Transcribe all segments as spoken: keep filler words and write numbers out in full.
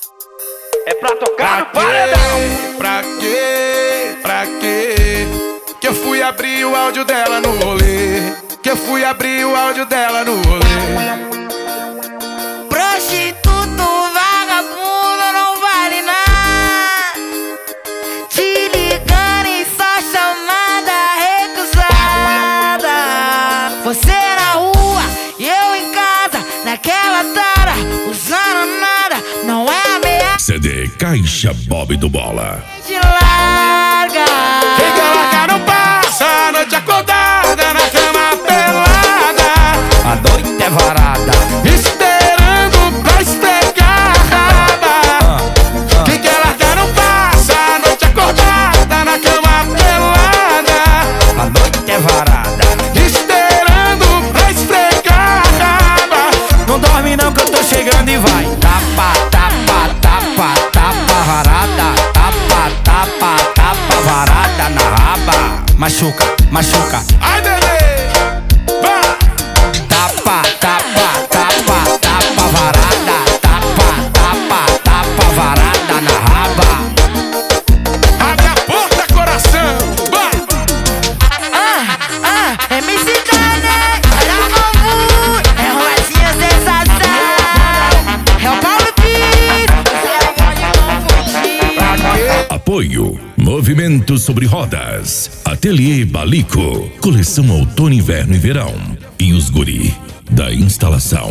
É pra tocar no Pra paredão. quê? Pra quê? Pra quê? Que eu fui abrir o áudio dela no rolê. Que eu fui abrir o áudio dela no rolê. Prostituto, vagabundo, não vale nada. Te ligando e só chamada recusada. Você na rua e eu em casa, naquela tara, usando nada, não é ameaça. C D Caixa Bob do Bola. Te larga. Quem quer largar não passa a noite acordada na cama pelada. A noite é varada. Esperando pra esfregar a raba. Quem quer largar não passa a noite acordada na cama pelada. A noite é varada. Esperando pra esfregar a raba. Não dorme não que eu tô chegando e vai. Tapa, tapa, tapa, tapa varada. Tapa, tapa, tapa varada na raba. Machuca, machuca. Ai, bebê, vai. Tapa, tapa, tapa, tapa varada. Tapa, tapa, tapa varada na raba. Abre a porta, coração, vai. Ah, ah, M C Dane, olha o bambu, é Rosinha sensação, é o Paulo Pires, você pode não fugir. Apoio Movimento sobre Rodas, Ateliê Balico, coleção outono, inverno e verão. E os guri da instalação.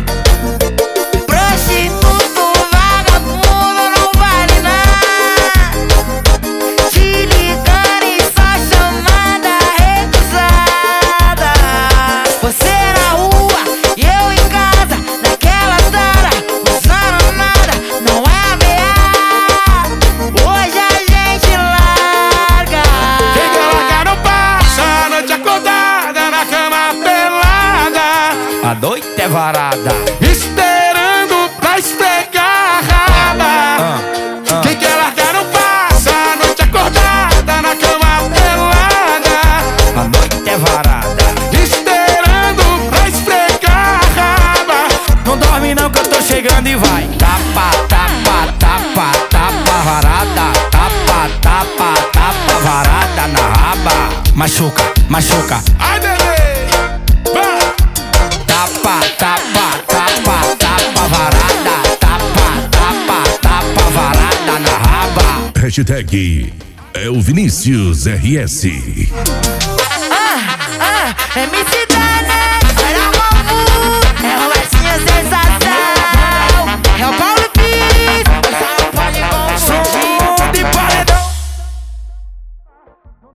Prostituto, vagabundo, não vale nada. Te ligando e só chamada recusada. Você na rua e eu em casa, naquela tara, usando nada, não é ameaça. Hoje a gente larga. Quem quer largar não passa a noite acordada na cama pelada. A noite é varada. Esperando pra esfregar a raba. Quem quer largar não passa a noite acordada na cama pelada. A noite é varada. Esperando pra esfregar a raba. Não dorme não que eu tô chegando e vai. Tapa, tapa, tapa, tapa varada. Tapa, tapa, tapa varada na raba. Machuca, machuca. Ai, bebê, vai. Tapa, tapa, tapa, tapa varada. Tapa, tapa, tapa varada na raba. Hashtag é o Vinícius R S. Ah, ah, M C